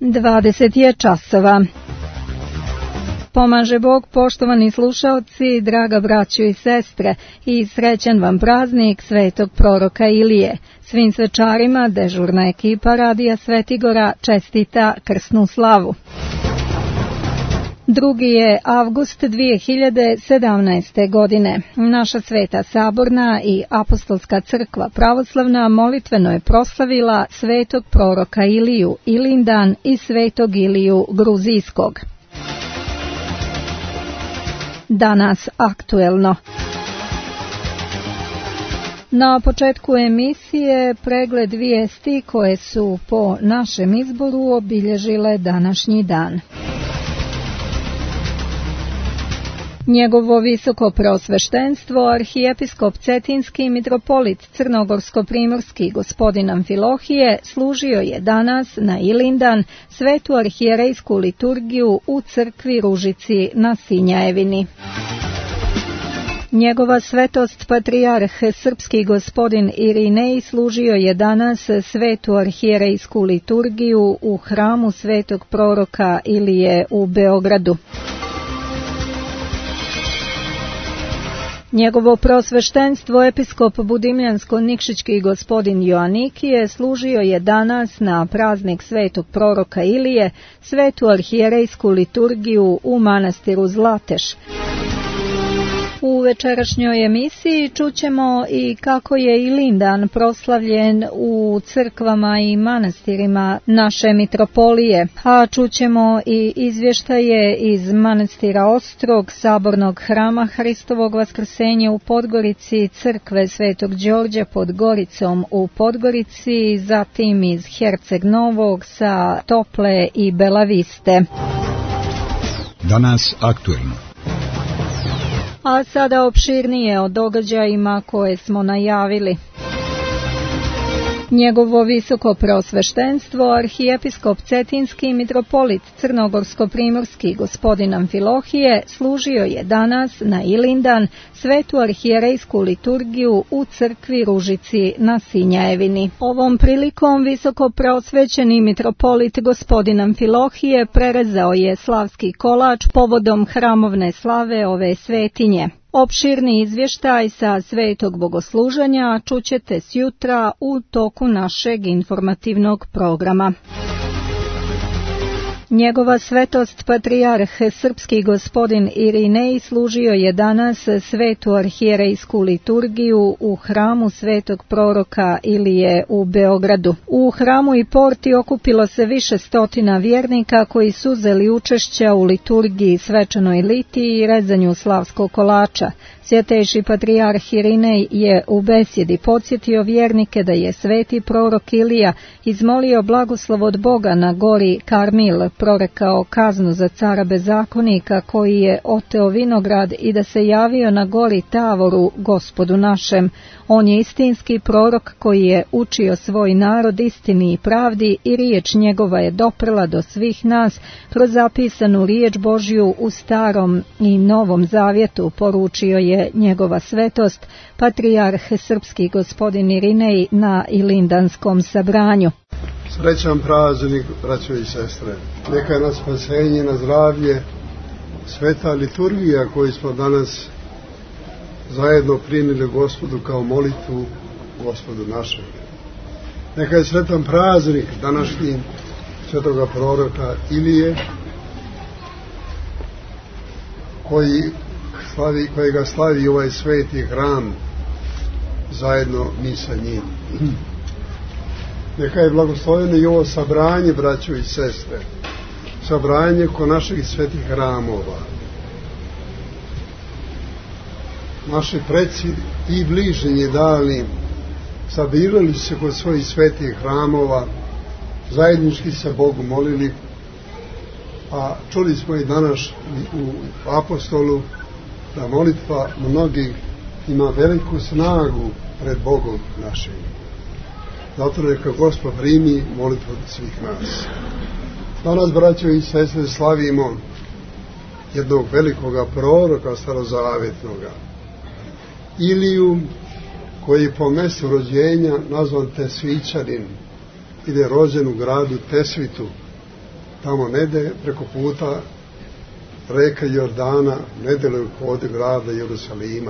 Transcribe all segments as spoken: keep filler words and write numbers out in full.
dvadeset je časova. Pomaže Bog, poštovani slušaoci, draga braćo i sestre, i srećan vam praznik svetog proroka Ilije. Svim svečarima dežurna ekipa Radija Svetigora čestita krsnu slavu. Drugi je avgust dvije hiljade sedamnaeste. godine. Naša Sveta Saborna i Apostolska crkva pravoslavna molitveno je proslavila svetog proroka Iliju Ilindan i svetog Iliju Gruzijskog. Danas aktuelno. Na početku emisije pregled vijesti koje su po našem izboru obilježile današnji dan. Njegovo visoko preosveštenstvo, arhijepiskop Cetinski mitropolit Crnogorsko-primorski gospodin Amfilohije služio je danas na Ilindan svetu arhijerejsku liturgiju u crkvi Ružici na Sinjajevini. Njegova svetost patrijarh srpski gospodin Irinej služio je danas svetu arhijerejsku liturgiju u hramu svetog proroka Ilije u Beogradu. Njegovo preosveštenstvo episkop Budimljansko-Nikšićki gospodin Joanikije služio je danas na praznik svetog proroka Ilije svetu arhijerejsku liturgiju u manastiru Zlateš. U večerašnjoj emisiji čućemo i kako je Ilindan proslavljen u crkvama i manastirima naše mitropolije, a čućemo i izvještaje iz manastira Ostrog, sabornog hrama Hristovog vaskrsenja u Podgorici, crkve Svetog Đorđa pod Goricom u Podgorici, zatim iz Herceg Novog, sa Tople i Belaviste. Danas aktuelno. A sada opširnije o događajima koje smo najavili. Njegovo visoko preosveštenstvo, arhijepiskop Cetinski mitropolit Crnogorsko-primorski gospodin Amfilohije služio je danas na Ilindan svetu arhijerejsku liturgiju u crkvi Ružici na Sinjajevini. Ovom prilikom visoko preosvećeni mitropolit gospodin Amfilohije prerezao je slavski kolač povodom hramovne slave ove svetinje. Opširni izvještaj sa svetog bogosluženja čućete sjutra u toku našeg informativnog programa. Njegova svetost patrijarh srpski gospodin Irinej služio je danas svetu arhijerejsku liturgiju u hramu svetog proroka Ilije u Beogradu. U hramu i porti okupilo se više stotina vjernika koji su uzeli učešća u liturgiji, svečanoj litiji i rezanju slavskog kolača. Svjetejši patrijarh Irinej je u besjedi podsjetio vjernike da je sveti prorok Ilija izmolio blagoslov od Boga na gori Karmil, prorekao kaznu za cara bezakonika koji je oteo vinograd i da se javio na gori Tavoru Gospodu našem. On je istinski prorok koji je učio svoj narod istini i pravdi i riječ njegova je doprla do svih nas kroz zapisanu riječ Božju u Starom i Novom Zavjetu, poručio je njegova svetost patrijarh srpski gospodin Irinej na Ilindanskom sabranju. Srećan praznik, braćo i sestre. Neka je na spasenje, na zdravlje sveta liturgija koju smo danas zajedno primili Gospodu kao molitvu Gospodu našem. Neka je sretan praznik današnji svetoga proroka Ilije koji slavi, kojega slavi ovaj sveti hram zajedno mi sa njim. Neka je blagosloveno i ovo sabranje, braćo i sestre, sabranje kod naših svetih hramova. Naši preci i bližnji dali sabirali se kod svojih svetih hramova, zajednički se Bogu molili, a čuli smo i danas u apostolu da molitva mnogih ima veliku snagu pred Bogom našim. Zato neka Gospod primi molitvu od svih nas. Danas, braćo i sestre, slavimo jednog velikoga proroka starozavetnoga, Iliju, koji je po mjestu rođenja nazvan Tesvićanin, ili je rođen u gradu Tesvitu, tamo nede preko puta reka Jordana, nedaleko od grada Jerusalima.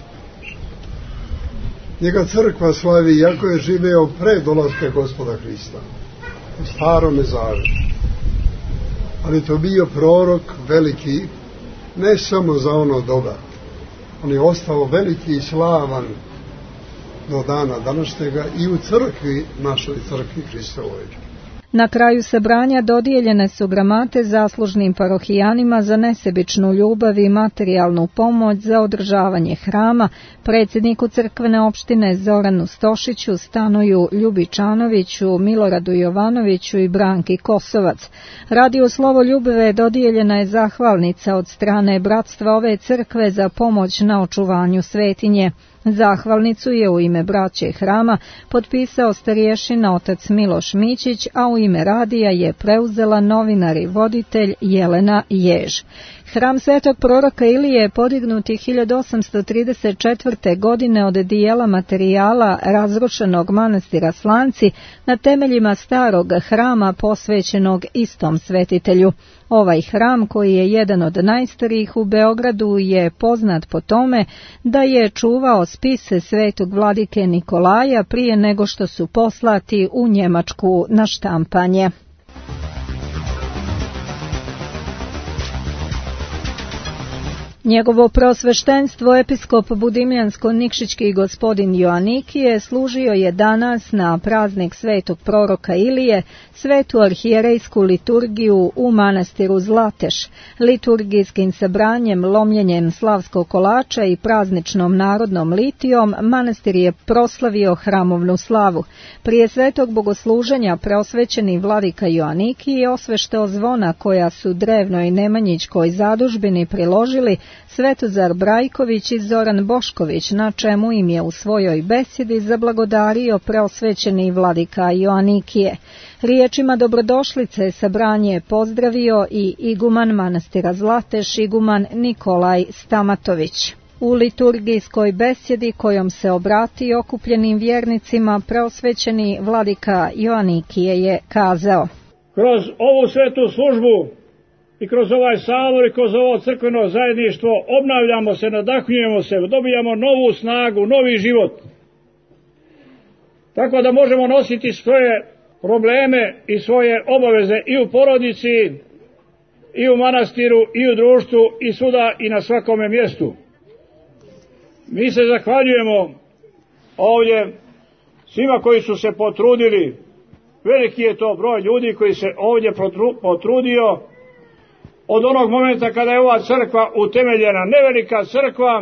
Njega crkva slavi iako je živeo pre dolaska Gospoda Hrista u Starome Zavetu. Ali to bio prorok veliki, ne samo za ono doba. On je ostao veliki i slavan do dana današnjega i u crkvi, našoj crkvi Hristovoj. Na kraju sabranja dodijeljene su gramate zaslužnim parohijanima za nesebičnu ljubav i materijalnu pomoć za održavanje hrama, predsjedniku crkvene opštine Zoranu Stošiću, Stanoju Ljubičanoviću, Miloradu Jovanoviću i Branki Kosovac. Radio Slovo Ljubave dodijeljena je zahvalnica od strane bratstva ove crkve za pomoć na očuvanju svetinje. Zahvalnicu je u ime braće hrama potpisao starješina otac Miloš Mićić, a u ime radija je preuzela novinar i voditelj Jelena Jež. Hram svetog proroka Ilije je podignut hiljadu osamsto trideset četvrte. godine od dijela materijala razrušenog manastira Slanci na temeljima starog hrama posvećenog istom svetitelju. Ovaj hram, koji je jedan od najstarijih u Beogradu, je poznat po tome da je čuvao spise svetog vladike Nikolaja prije nego što su poslati u Njemačku na štampanje. Njegovo preosveštenstvo episkop Budimljansko-Nikšićki gospodin Joanikije služio je danas na praznik svetog proroka Ilije svetu arhijerejsku liturgiju u manastiru Zlateš. Liturgijskim sabranjem, lomljenjem slavskog kolača i prazničnom narodnom litijom manastir je proslavio hramovnu slavu. Prije svetog bogosluženja preosvećeni vladika Joanikije osveštao zvona koja su drevnoj Nemanjićkoj zadužbini priložili Svetozar Brajković i Zoran Bošković, na čemu im je u svojoj besjedi zablagodario preosvećeni vladika Joanikije. Riječima dobrodošlice sabranje je pozdravio i iguman manastira Zlateš, iguman Nikolaj Stamatović. U liturgijskoj besjedi kojom se obratio okupljenim vjernicima preosvećeni vladika Joanikije je kazao: Kroz ovu svetu službu i kroz ovaj sabor i kroz ovo crkveno zajedništvo obnavljamo se, nadahnjujemo se, dobijamo novu snagu, novi život. Tako da možemo nositi svoje probleme i svoje obaveze i u porodici, i u manastiru, i u društvu, i svuda i na svakome mjestu. Mi se zahvaljujemo ovdje svima koji su se potrudili. Veliki je to broj ljudi koji se ovdje potrudio od onog momenta kada je ova crkva utemeljena. Nevelika crkva,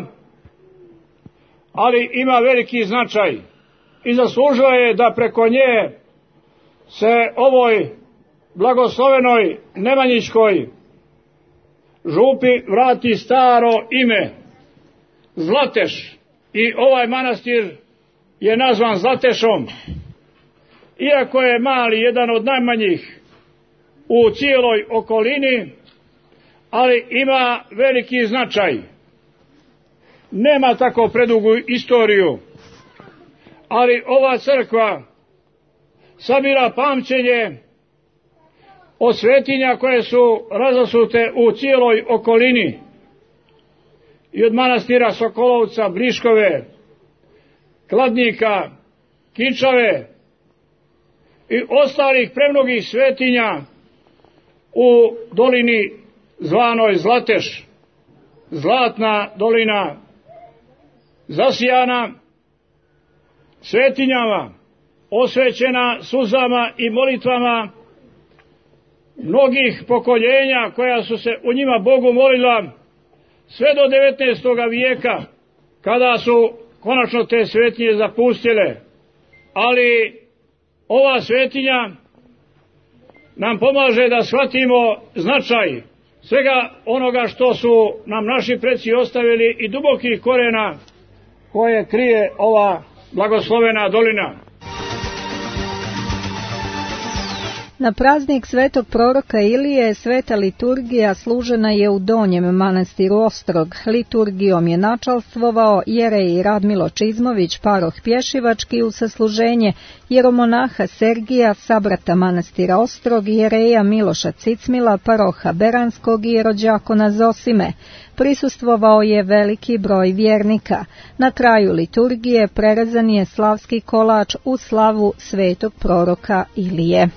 ali ima veliki značaj i zaslužila je da preko nje se ovoj blagoslovenoj Nemanjićkoj župi vrati staro ime Zlateš. I ovaj manastir je nazvan Zlatešom. Iako je mali, jedan od najmanjih u cijeloj okolini, ali ima veliki značaj. Nema tako predugu istoriju, ali ova crkva sabira pamćenje od svetinja koje su razasute u cijeloj okolini, i od manastira Sokolovca, Bliškove, Kladnika, Kičave i ostalih premnogih svetinja u dolini zvanoj Zlateš, zlatna dolina, zasijana svetinjama, osvećena suzama i molitvama mnogih pokoljenja koja su se u njima Bogu molila sve do devetnaestoga vijeka, kada su konačno te svetinje zapustile. Ali ova svetinja nam pomaže da shvatimo značaj svega onoga što su nam naši preci ostavili i dubokih korena koje krije ova blagoslovena dolina. Na praznik svetog proroka Ilije sveta liturgija služena je u Donjem manastiru Ostrog. Liturgijom je načalstvovao jerej Radmilo Čizmović, paroh Pješivački, u sasluženje jeromonaha Sergija, sabrata manastira Ostrog, jereja Miloša Cicmila, paroha Beranskog i jerođakona Zosime. Prisustvovao je veliki broj vjernika. Na kraju liturgije prerezan je slavski kolač u slavu svetog proroka Ilije.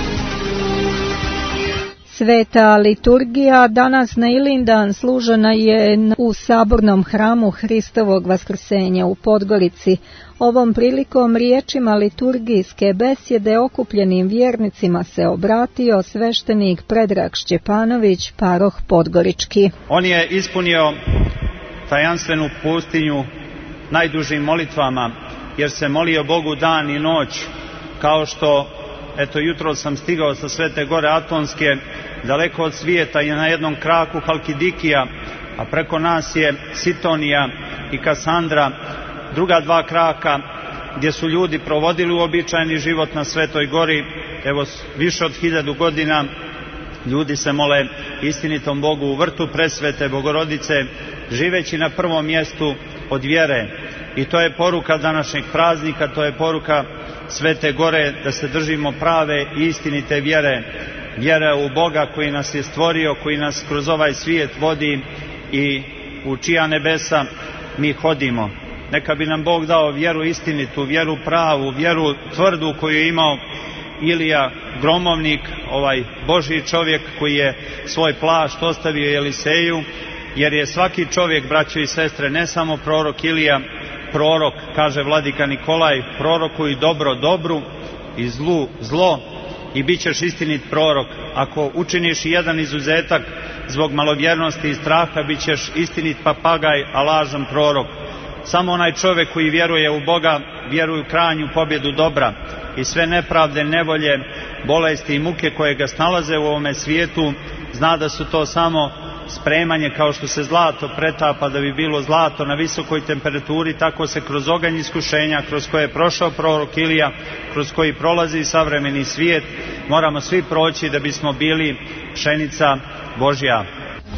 Sveta liturgija danas na Ilindan služena je u sabornom hramu Hristovog vaskrsenja u Podgorici. Ovom prilikom riječima liturgijske besjede okupljenim vjernicima se obratio sveštenik Predrag Šćepanović, paroh Podgorički. On je ispunio tajanstvenu pustinju najdužim molitvama, jer se molio Bogu dan i noć, kao što, eto, jutro sam stigao sa Svete Gore Atonske, daleko od svijeta je na jednom kraku Halkidikija, a preko nas je Sitonija i Kasandra, druga dva kraka gdje su ljudi provodili uobičajeni život na Svetoj Gori. Evo, više od hiljadu godina ljudi se mole istinitom Bogu u vrtu presvete Bogorodice, živeći na prvom mjestu od vjere. I to je poruka današnjeg praznika, to je poruka Svete Gore, da se držimo prave i istinite vjere, vjere u Boga koji nas je stvorio, koji nas kroz ovaj svijet vodi i u čija nebesa mi hodimo. Neka bi nam Bog dao vjeru istinitu, vjeru pravu, vjeru tvrdu koju je imao Ilija Gromovnik, ovaj Božji čovjek koji je svoj plašt ostavio Eliseju, jer je svaki čovjek, braćo i sestre, ne samo prorok Ilija, prorok, kaže vladika Nikolaj, prorokuj dobro dobru i zlu zlo i bit ćeš istinit prorok. Ako učiniš jedan izuzetak zbog malovjernosti i straha, bit ćeš istinit papagaj, a lažan prorok. Samo onaj čovjek koji vjeruje u Boga, vjeruje u krajnju pobjedu dobra i sve nepravde, nevolje, bolesti i muke koje ga snalaze u ovome svijetu, zna da su to samo spremanje, kao što se zlato pretapa da bi bilo zlato na visokoj temperaturi, tako se kroz oganj iskušenja kroz koje je prošao prorok Ilija, kroz koji prolazi savremeni svijet, moramo svi proći da bismo bili pšenica Božja.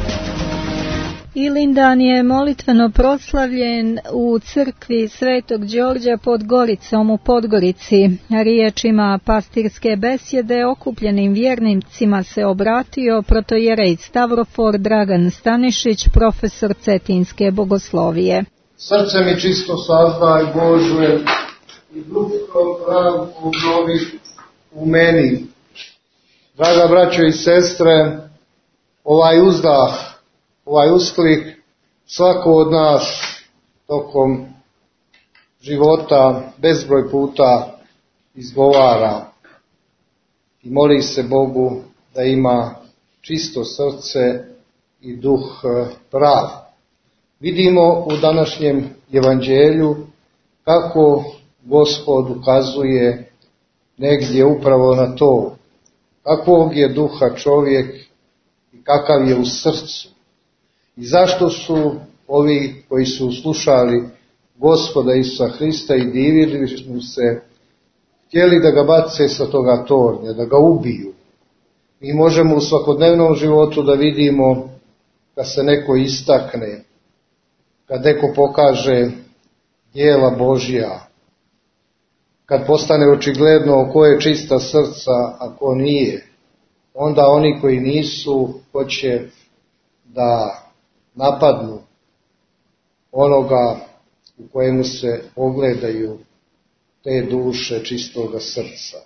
Ilindan je molitveno proslavljen u crkvi Svetog Đorđa pod Goricom u Podgorici. Riječima pastirske besjede okupljenim vjernicima se obratio protojerej Stavrofor Dragan Stanišić, profesor Cetinske bogoslovije. Srce mi čisto sazdaj Bože i duh pravu obnovi u meni. Draga braćo i sestre, ovaj uzdah, ovaj usklik svako od nas tokom života bezbroj puta izgovara i moli se Bogu da ima čisto srce i duh prav. Vidimo u današnjem evanđelju kako Gospod ukazuje negdje upravo na to, kakvog je duha čovjek i kakav je u srcu. I zašto su ovi koji su slušali Gospoda Isusa Hrista i divili mu se, htjeli da ga bace sa toga tornja, da ga ubiju. Mi možemo u svakodnevnom životu da vidimo kad se neko istakne, kad neko pokaže djela Božja, kad postane očigledno ko je čista srca, a ko nije, onda oni koji nisu hoće da napadnu onoga u kojemu se ogledaju te duše čistoga srca.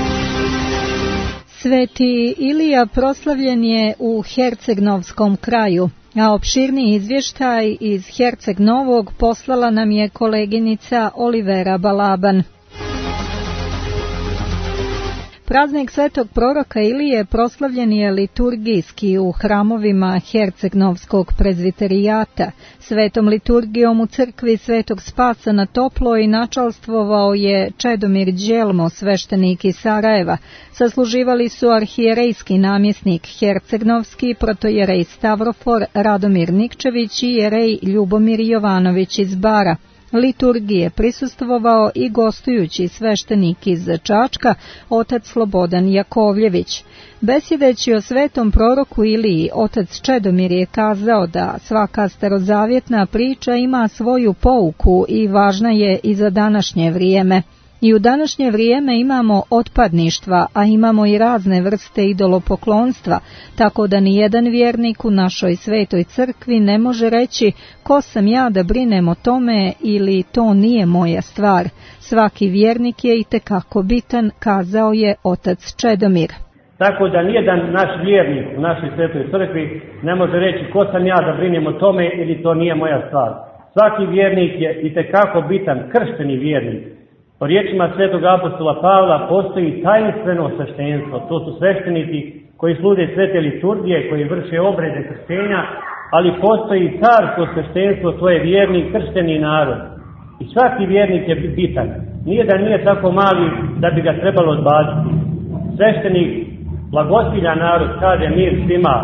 Sveti Ilija proslavljen je u Herceg-Novskom kraju, a opširni izvještaj iz Herceg-Novog poslala nam je koleginica Olivera Balaban. Praznik svetog proroka Ilije proslavljen je liturgijski u hramovima Herceg-Novskog prezviterijata. Svetom liturgijom u crkvi Svetog Spasa na Toploj načalstvovao je Čedomir Đelmo, sveštenik iz Sarajeva. Sasluživali su arhijerejski namjesnik Herceg-Novski, protojerej Stavrofor Radomir Nikčević i jerej Ljubomir Jovanović iz Bara. Liturgije prisustvovao i gostujući sveštenik iz Čačka, otac Slobodan Jakovljević. Besjedeći o svetom proroku Iliji, otac Čedomir je kazao da svaka starozavjetna priča ima svoju pouku i važna je i za današnje vrijeme. I u današnje vrijeme imamo otpadništva, a imamo i razne vrste idolopoklonstva, tako da ni jedan vjernik u našoj svetoj crkvi ne može reći ko sam ja da brinem o tome ili to nije moja stvar. Svaki vjernik je itekako bitan, kazao je otac Čedomir. Tako da nijedan naš vjernik u našoj svetoj crkvi ne može reći ko sam ja da brinem o tome ili to nije moja stvar. Svaki vjernik je itekako bitan, kršteni vjernik. Po riječima svetog apostola Pavla postoji tajinstveno sveštenstvo. To su sveštenici koji služe svete liturgije, koji vrše obrede krštenja, ali postoji carsko sveštenstvo, to je vjernik, kršteni narod. I svaki vjernik je bitan. Nije da nije tako mali da bi ga trebalo odbaciti. Sveštenik blagosilja narod, kaže mir svima,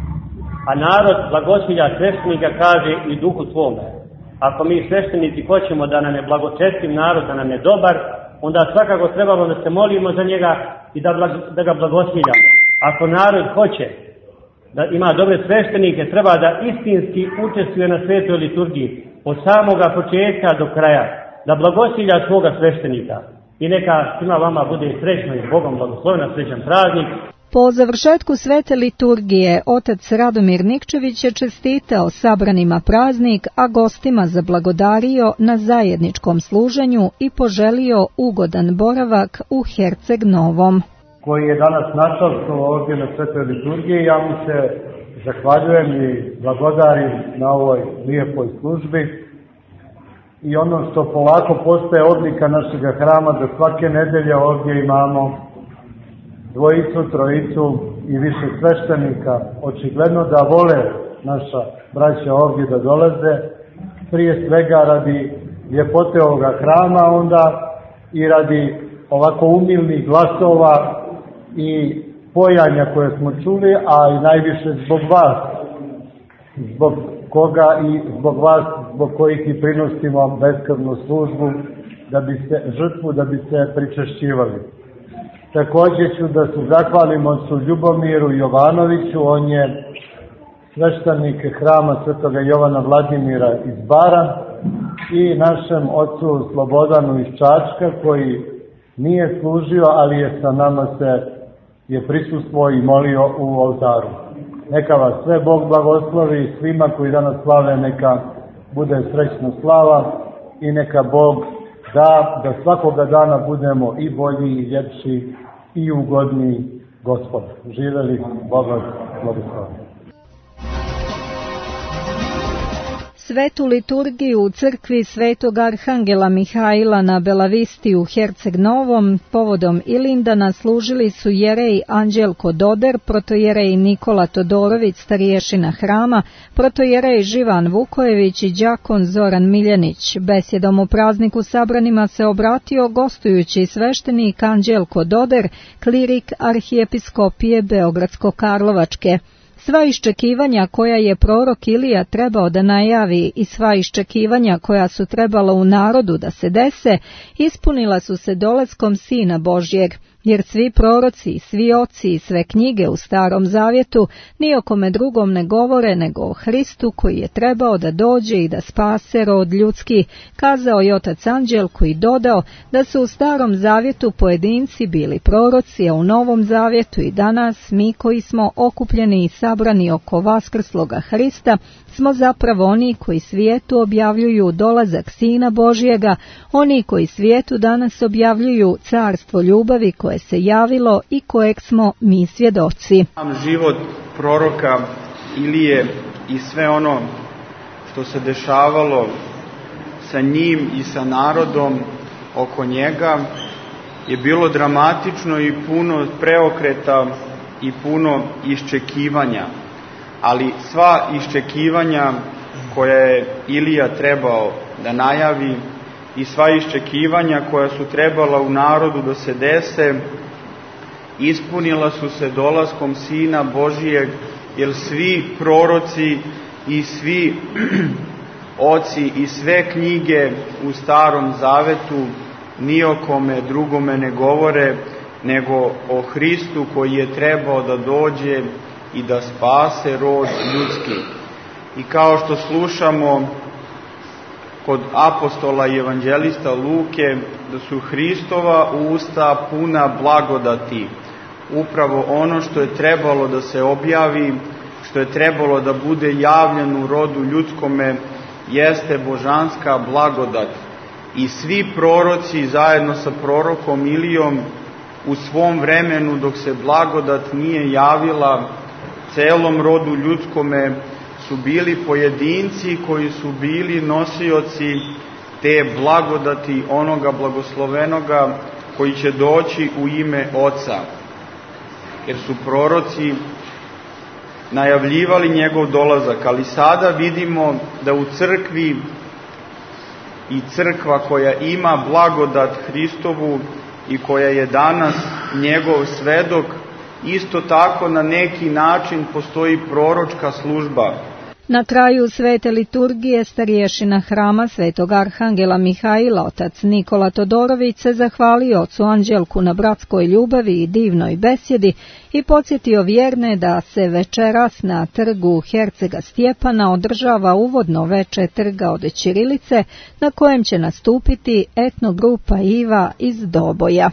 a narod blagosilja sveštenika, kaže i duhu tvome. Ako mi sveštenici hoćemo da nam je blagočestiv narod, da nam je dobar, onda svakako trebamo da se molimo za njega i da, blag, da ga blagosiljamo. Ako narod hoće da ima dobre sveštenike, treba da istinski učestvuje na svetoj liturgiji od samoga početka do kraja, da blagosilja svoga sveštenika. I neka svima vama bude srećno i Bogom blagoslovena, srećan praznik. Po završetku svete liturgije, otac Radomir Nikčević je čestitao sabranima praznik, a gostima zablagodario na zajedničkom služenju i poželio ugodan boravak u Herceg Novom. Koji je danas našao ovdje na svetoj liturgiji, ja mu se zahvaljujem i blagodarim na ovoj lijepoj službi. I ono što polako postaje odlika našeg hrama, da svake nedelje ovdje imamo dvojicu, trojicu i više sveštenika, očigledno da vole naša braća ovdje da dolaze, prije svega radi ljepote ovoga hrama, onda i radi ovako umilnih glasova i pojanja koje smo čuli, a i najviše zbog vas, zbog koga i zbog vas, zbog kojih i prinosimo beskrvnu službu, da bi se, žrtvu, da bi se pričešćivali. Također ću da se zahvalim ocu Ljubomiru Jovanoviću, on je sveštenik hrama Svetoga Jovana Vladimira iz Bara, i našem ocu Slobodanu iz Čačka, koji nije služio, ali je sa nama se je prisustvovao i molio u oltaru. Neka vas sve Bog blagoslovi, svima koji danas slave neka bude srećna slava i neka Bog da, da svakoga dana budemo i bolji i ljepši i ugodniji Gospod. Živeli Boga blagoslovi. Svetu liturgiju u crkvi Svetog Arhangela Mihajla na Belavisti u Herceg Novom povodom Ilindana služili su jerej Anđelko Doder, protojerej Nikola Todorović, starješina hrama, protojerej Živan Vukojević i đakon Zoran Miljanić. Besjedom u prazniku sabranima se obratio gostujući sveštenik Anđelko Doder, klirik arhijepiskopije Beogradsko-Karlovačke. Sva iščekivanja koja je prorok Ilija trebao da najavi i sva iščekivanja koja su trebala u narodu da se dese, ispunila su se dolaskom Sina Božjeg, jer svi proroci i svi oci i sve knjige u Starom Zavjetu ni o kome drugom ne govore nego o Hristu koji je trebao da dođe i da spase rod ljudski, kazao je otac Anđelko i dodao da su u Starom Zavjetu pojedinci bili proroci, a u Novom Zavjetu i danas mi koji smo okupljeni i sabrani oko vaskrsloga Hrista smo zapravo oni koji svijetu objavljuju dolazak Sina Božjega, oni koji svijetu danas objavljuju carstvo ljubavi koje se javilo i kojeg smo mi svjedoci. Život proroka Ilije i sve ono što se dešavalo sa njim i sa narodom oko njega je bilo dramatično i puno preokreta i puno iščekivanja. Ali sva iščekivanja koja je Ilija trebao da najavi i sva iščekivanja koja su trebala u narodu da se dese, ispunila su se dolaskom Sina Božijeg, jer svi proroci i svi oci i sve knjige u Starom Zavetu ni o kome drugome ne govore, nego o Hristu koji je trebao da dođe i da spase rod ljudski. I kao što slušamo kod apostola i evanđelista Luke, da su Hristova usta puna blagodati, upravo ono što je trebalo da se objavi, što je trebalo da bude javljeno u rodu ljudskome, jeste božanska blagodat. I svi proroci zajedno sa prorokom Ilijom u svom vremenu, dok se blagodat nije javila celom rodu ljudskome, su bili pojedinci koji su bili nosioci te blagodati onoga blagoslovenoga koji će doći u ime Oca. Jer su proroci najavljivali njegov dolazak, ali sada vidimo da u crkvi i crkva koja ima blagodat Hristovu i koja je danas njegov svedok, isto tako na neki način postoji proročka služba. Na kraju svete liturgije starješina hrama Svetog Arhangela Mihaila, otac Nikola Todorović, se zahvalio ocu Anđelku na bratskoj ljubavi i divnoj besjedi i podsjetio vjerne da se večeras na trgu Hercega Stjepana održava uvodno veče trga od ćirilice, na kojem će nastupiti etnogrupa Iva iz Doboja.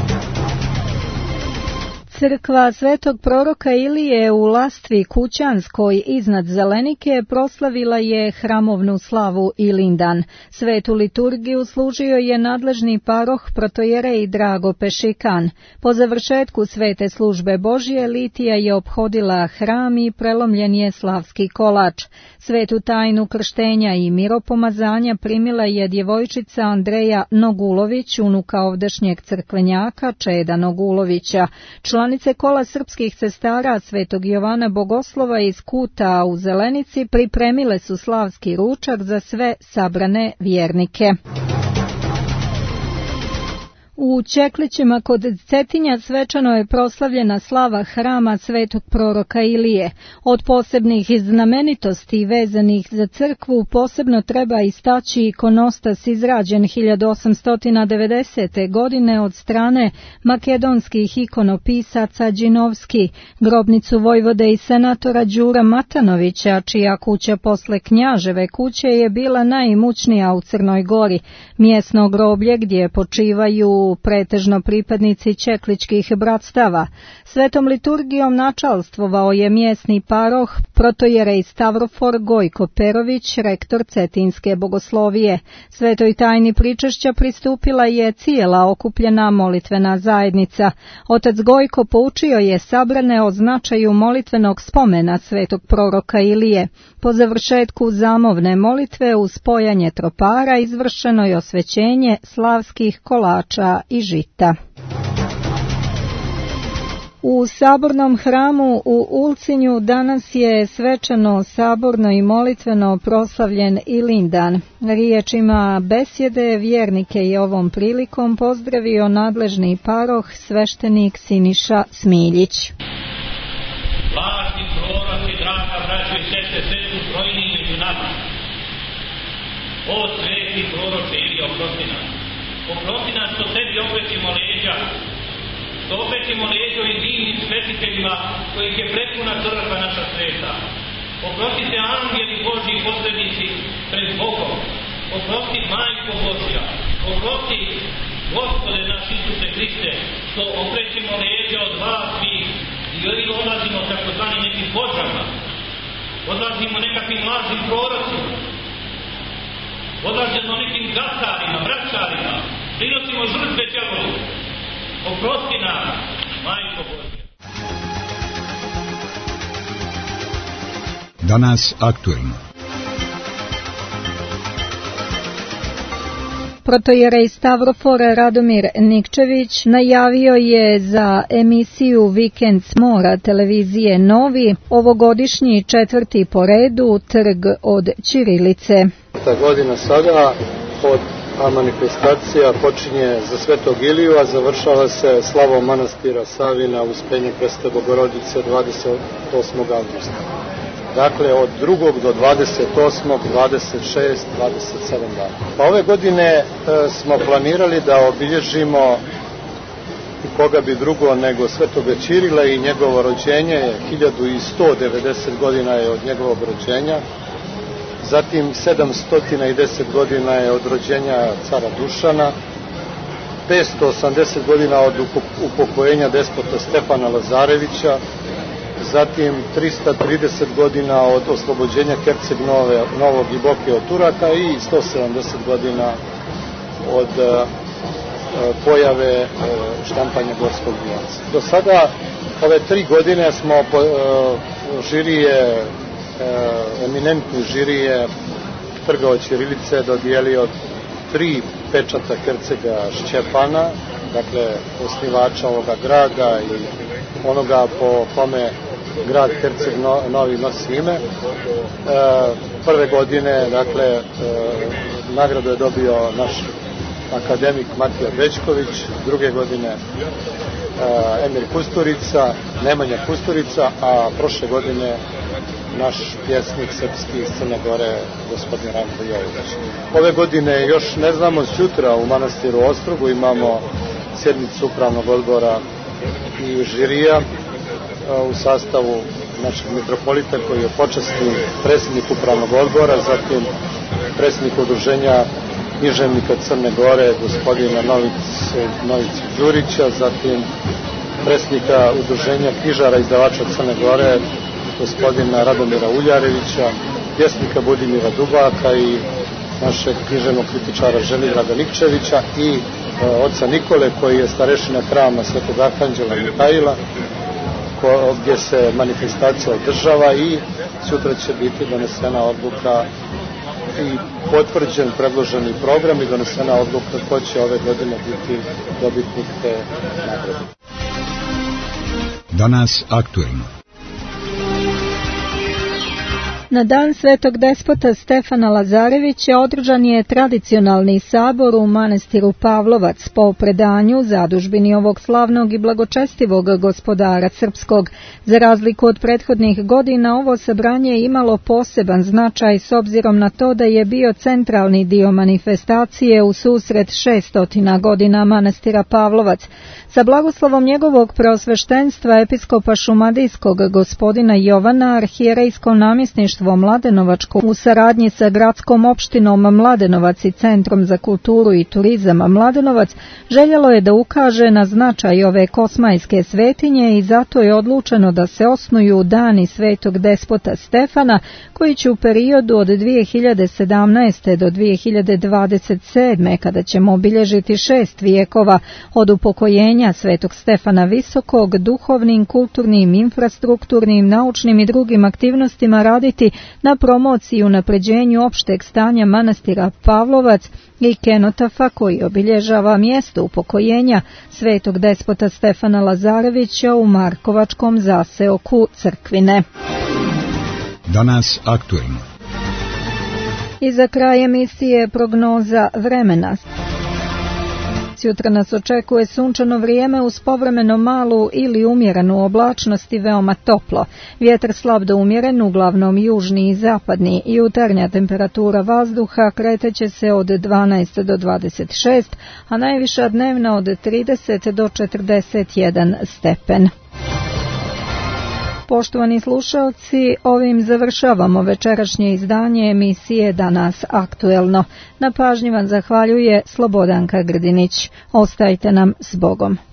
Crkva Svetog proroka Ilije u Lastvi Kućanskoj iznad Zelenike proslavila je hramovnu slavu Ilindan. Svetu liturgiju služio je nadležni paroh protojerej Drago Pešikan. Po završetku svete službe Božje litija je ophodila hram i prelomljen je slavski kolač. Svetu tajnu krštenja i miropomazanja primila je djevojčica Andreja Nogulović, unuka ovdašnjeg crkvenjaka Čeda Nogulovića. Članice kola srpskih sestara Svetog Jovana Bogoslova iz Kuta u Zelenici pripremile su slavski ručak za sve sabrane vjernike. U Čeklićima kod Cetinja svečano je proslavljena slava hrama Svetog proroka Ilije. Od posebnih znamenitosti vezanih za crkvu posebno treba istaći ikonostas izrađen hiljadu osamsto devedesete. godine od strane makedonskih ikonopisaca Đinovski, grobnicu vojvode i senatora Đura Matanovića, čija kuća posle knjaževe kuće je bila najimućnija u Crnoj Gori, mjesno groblje gdje počivaju pretežno pripadnici čekličkih bratstava. Svetom liturgijom načalstvovao je mjesni paroh protojerej Stavrofor Gojko Perović, rektor Cetinske bogoslovije. Svetoj tajni pričešća pristupila je cijela okupljena molitvena zajednica. Otac Gojko poučio je sabrane o značaju molitvenog spomena Svetog proroka Ilije. Po završetku zamovne molitve uz spojanje tropara izvršeno je osvećenje slavskih kolača i žita. U sabornom hramu u Ulcinju danas je svečano, saborno i molitveno proslavljen Ilindan. Riječima besjede vjernike je ovom prilikom pozdravio nadležni paroh sveštenik Siniša Smiljić. Lažni proroci, draga braćo i sestre, sve su brojni među nama. O sveti proroče Ilija, oprosti nas. Oprosti nas što tebi okrećemo leđa, što okrećemo leđa ovim divnim svetiteljima kojih je prepuna crkva naša sveta. Oprosti se angeli Božji i posrednici pred Bogom. Oprosti Majko Božja. Oprosti Gospode naš Isuse Hriste, što okrećemo leđa od vas svih i odlazimo takozvani nekim vođama. Odlazimo nekakvim lažnim prorocima. Odlazimo nekim gatarima, braćarima. Prinosimo žrtve đavolu. Oprosti nam, Majko Božja. Danas aktuelno. Protojerej Stavrofor Radomir Nikčević najavio je za emisiju Vikend s mora televizije Novi ovogodišnji četvrti po redu trg od ćirilice. Ta godina sada od a manifestacija počinje za Svetog Iliju, a završava se slavom manastira Savina Uspenje Presvete Bogorodice dvadeset osmog avgusta. dakle od drugog do dvadeset osmog, dvadeset šest, dvadeset sedam dana. Pa ove godine e, smo planirali da obilježimo i koga bi drugo nego Svetoga Ćirila i njegovo rođenje, hiljadu sto devedeset godina je od njegovog rođenja, zatim sedamsto deset godina je od rođenja cara Dušana, petsto osamdeset godina od upokojenja despota Stefana Lazarevića, zatim trista trideset godina od oslobođenja Herceg Nove, Novog i Boke od Turaka i sto sedamdeset godina od uh, pojave uh, štampanja Gorskog bilanca. Do sada, ove tri godine smo po, uh, žirije, uh, eminentni žirije Trga od ćirilice dodijelio tri pečata Hercega Šćepana, dakle osnivača ovoga grada i onoga po kome grad Herceg Novi nosi ime. E, prve godine, dakle, e, nagradu je dobio naš akademik Matija Bećković, druge godine e, Emir Kusturica, Nemanja Kusturica, a prošle godine naš pjesnik srpski iz Crne Gore, gospodin Ranko Jović. Ove godine još ne znamo, sutra u manastiru Ostrogu imamo sjednicu upravnog odbora i žirija u sastavu našeg mitropolita koji je počasni predsjednik upravnog odbora, zatim predsjednik udruženja književnika Crne Gore, gospodina Novicu, Novicu Đurića, zatim predsjednika udruženja knjižara izdavača Crne Gore, gospodina Radomira Uljarevića, pjesnika Budimira Dubaka i našeg književnog kritičara Želidraga Nikčevića i e, oca Nikole koji je starešina hrama Svetog Arhanđela Mihajla, ko, gdje se manifestacija održava i sutra će biti donesena odluka i potvrđen predloženi program i donesena odluka ko će ove godine biti dobitnik te nagrade. Danas aktuelno. Na dan Svetog despota Stefana Lazarevića održan je tradicionalni sabor u manastiru Pavlovac po predanju zadužbini ovog slavnog i blagočestivog gospodara srpskog. Za razliku od prethodnih godina ovo sabranje je imalo poseban značaj s obzirom na to da je bio centralni dio manifestacije u susret šeststotina godina manastira Pavlovac. Sa blagoslovom njegovog preosveštenstva episkopa šumadijskog gospodina Jovana, arhijerejsko namjesništvo Mladenovačko u saradnji sa gradskom opštinom Mladenovac i Centrom za kulturu i turizam Mladenovac željelo je da ukaže na značaj ove kosmajske svetinje i zato je odlučeno da se osnuju dani Svetog despota Stefana koji će u periodu od dvije hiljade sedamnaeste. do dvije hiljade dvadeset sedme. kada ćemo obilježiti šest vijekova od upokojenja Svetog Stefana Visokog, duhovnim, kulturnim, infrastrukturnim, naučnim i drugim aktivnostima raditi na promociji i unapređenju opšteg stanja manastira Pavlovac i kenotafa koji obilježava mjesto upokojenja Svetog despota Stefana Lazarevića u Markovačkom zaseoku Crkvine. Danas aktuelno. I za kraj emisije prognoza vremena. Sutra nas očekuje sunčano vrijeme uz povremeno malu ili umjerenu oblačnost i veoma toplo. Vjetar slab do umjeren, uglavnom južni i zapadni. Jutarnja temperatura vazduha kreteće se od dvanaest do dvadeset šest, a najviša dnevna od trideset do četrdeset jedan stepen. Poštovani slušalci, ovim završavamo večerašnje izdanje emisije Danas aktuelno. Na pažnji vam zahvaljuje Slobodanka Grdinić. Ostajte nam s Bogom.